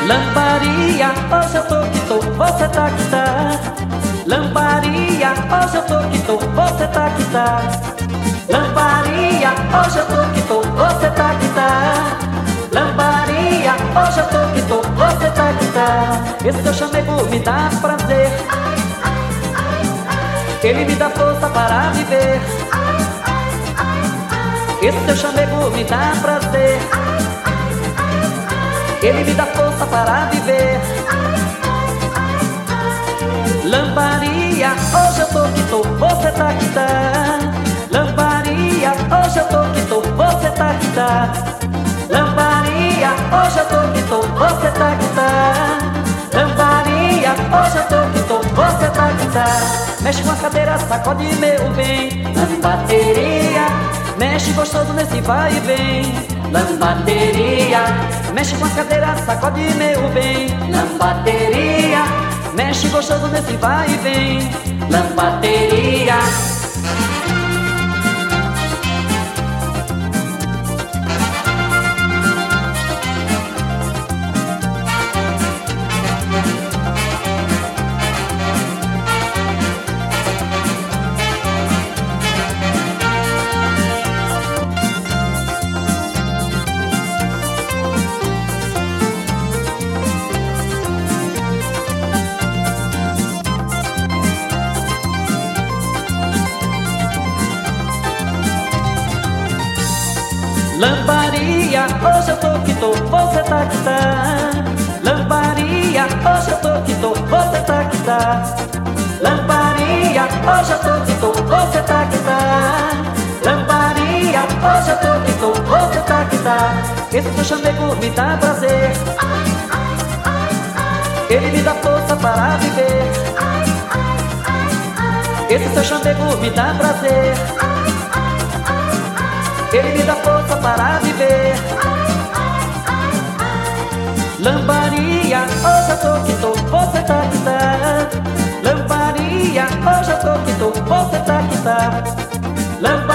Lambaria, hoje eu tô que tô, você tá que tá. Lambaria, hoje eu tô que tô, você tá que tá. Lambaria, hoje eu tô que tô, você tá que tá. Lambaria, hoje eu tô que tô, você tá que tá. Esse seu chamego me dá prazer, ele me dá força para viver. Esse seu chamego me dá prazer, ele me dá força para viver. Lambaria, hoje eu tô que tô, você tá que tá. Lambaria, hoje eu tô que tô, você tá que tá. Lambaria, hoje eu tô que tô, você tá que tá. Lambaria, hoje eu tô que tô, você tá que tá. Mexe com a cadeira, sacode meu bem. Lambateria, mexe gostoso nesse vai e vem. Lambateria, mexe com a cadeira, sacode meu bem. Lambateria, mexe gostoso nesse vai e vem. Lambateria. Lambaria, hoje eu tô que tô, você tá que tá. Lambaria, hoje eu tô que tô, você tá que tá. Lambaria, hoje eu tô que tô, você tá que tá. Lambaria, hoje eu tô que tô, você tá que tá. Esse seu chamego me dá prazer, ele me dá força para viver. Esse seu chamego me dá prazer, ele me dá força para viver. Lambaria, hoje eu tô que tô, você tá que tá. Lambaria, hoje eu tô que tô, você tá que tá.